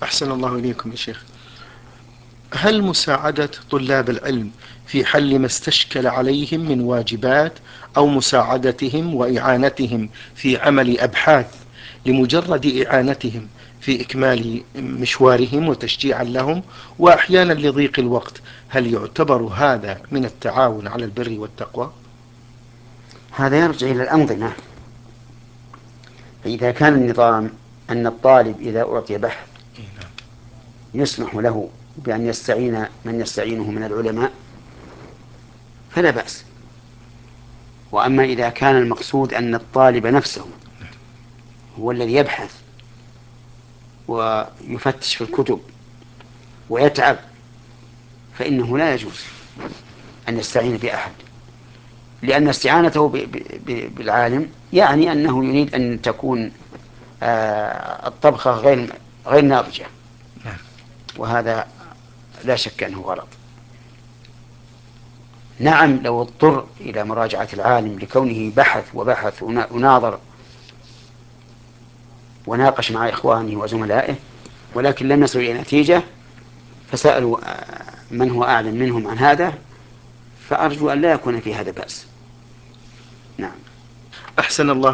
أحسن الله إليكم يا شيخ. هل مساعدة طلاب العلم في حل ما استشكل عليهم من واجبات، أو مساعدتهم وإعانتهم في عمل أبحاث لمجرد إعانتهم في إكمال مشوارهم وتشجيعا لهم، وأحيانا لضيق الوقت، هل يعتبر هذا من التعاون على البر والتقوى؟ هذا يرجع إلى الأنظمة. فإذا كان النظام أن الطالب إذا أعطي بحث يسمح له بأن يستعين من يستعينه من العلماء فلا بأس. وأما إذا كان المقصود أن الطالب نفسه هو الذي يبحث ويفتش في الكتب ويتعب فإنه لا يجوز أن يستعين بأحد، لأن استعانته بالعالم يعني أنه يريد أن تكون الطبخة غير ناضجة، وهذا لا شك أنه غلط. نعم لو اضطر إلى مراجعة العالم لكونه بحث وناظر وناقش مع إخوانه وزملائه ولكن لم يصلوا إلى نتيجة فسألوا من هو أعلم منهم عن هذا، فأرجو أن لا يكون في هذا بأس. نعم. أحسن الله